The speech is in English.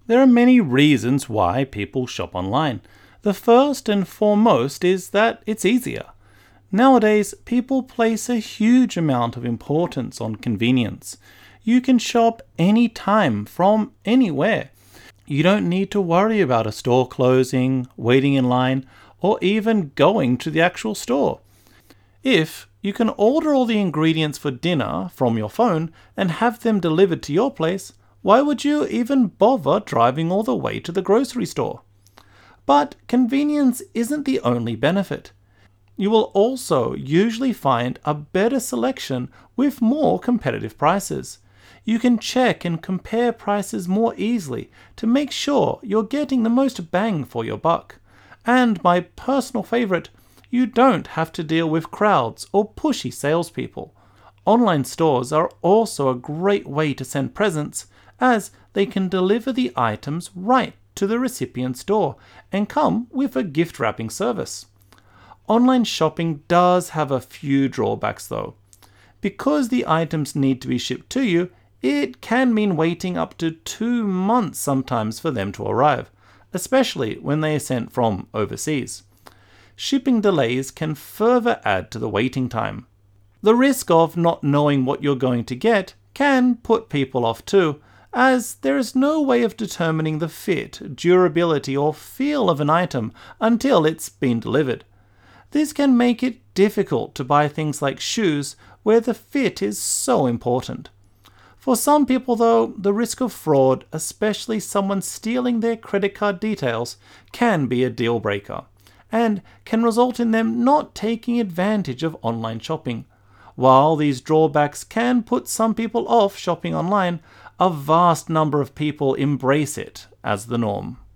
There are many reasons why people shop online. The first and foremost is that it's easier. Nowadays, people place a huge amount of importance on convenience. You can shop anytime from anywhere. You don't need to worry about a store closing, waiting in line, or even going to the actual store. If you can order all the ingredients for dinner from your phone and have them delivered to your place, why would you even bother driving all the way to the grocery store? But convenience isn't the only benefit. You will also usually find a better selection with more competitive prices. You can check and compare prices more easily to make sure you're getting the most bang for your buck. And my personal favorite, you don't have to deal with crowds or pushy salespeople. Online stores are also a great way to send presents, as they can deliver the items right to the recipient's door and come with a gift wrapping service. Online shopping does have a few drawbacks though. Because the items need to be shipped to you, it can mean waiting up to 2 months sometimes for them to arrive, especially when they are sent from overseas. Shipping delays can further add to the waiting time. The risk of not knowing what you're going to get can put people off too, as there is no way of determining the fit, durability, or feel of an item until it's been delivered. This can make it difficult to buy things like shoes where the fit is so important. For some people though, the risk of fraud, especially someone stealing their credit card details, can be a deal breaker, and can result in them not taking advantage of online shopping. While these drawbacks can put some people off shopping online, a vast number of people embrace it as the norm.